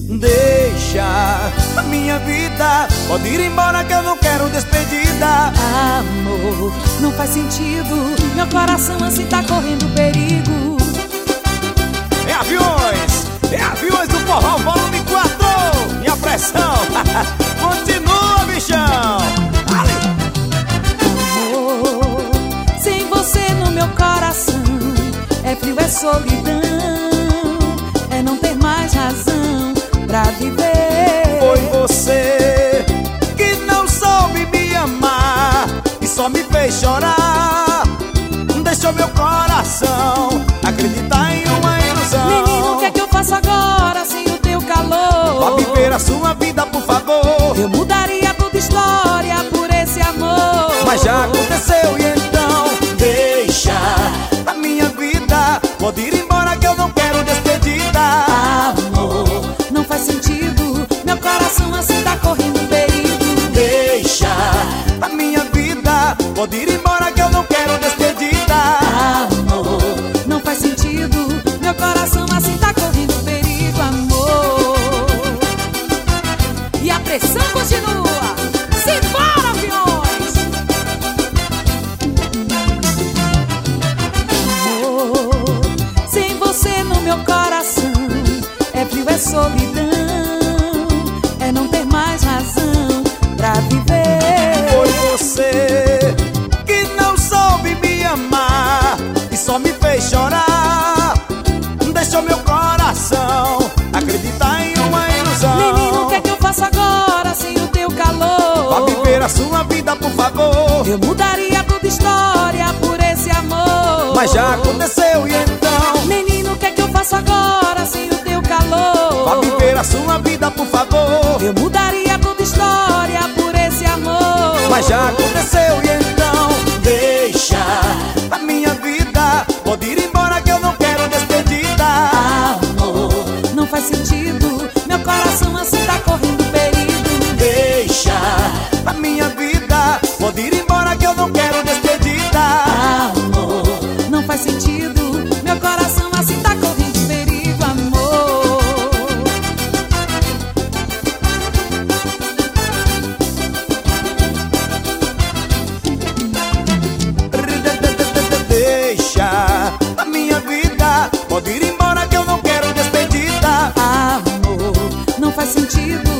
Deixa a minha vida, pode ir embora que eu não quero despedida. Amor, não faz sentido, meu coração assim tá correndo perigo. É aviões do forró volume 4. Minha pressão, continua, bichão. Amor, sem você no meu coração, é frio, é solidão, é não ter mais razão pra viver. Foi você que não soube me amar e só me fez chorar. Deixou meu coração acreditar em uma ilusão. Menino, o que é que eu faço agora sem o teu calor? Vá viver a sua vida, por favor. Eu mudaria toda história por esse amor. Mas já aconteceu e então deixa a minha vida, pode ir embora que eu não quero despedida. Amor, não faz sentido, meu coração assim tá correndo perigo. Deixa a minha vida, pode ir embora que eu não quero despedida. Amor, não faz sentido, meu coração assim tá correndo perigo, amor. E a pressão continua. Simbora, aviões! Amor, sem você no meu coração, é frio, é solidão, é não ter mais razão pra viver. Foi você que não soube me amar e só me fez chorar. Deixou meu coração acreditar em uma ilusão. Menino, o que é que eu faço agora sem o teu calor? Vá viver a sua vida, por favor. Eu mudaria toda história por esse amor. Mas já aconteceu e então Menino, o que é que eu faço agora sem o teu calor? vá viver a sua vida, por favor. Eu mudaria toda história por esse amor. Mas já aconteceu e então deixa a minha vida, pode ir embora que eu não quero despedida. Amor, não faz sentido, meu coração assim tá correndo perigo. Deixa a minha vida, pode ir embora que eu não quero despedida. Amor, não faz sentido, meu coração assim tá correndo perigo, amor. Deixa a minha vida, pode ir embora que eu não quero despedida. Amor, não faz sentido,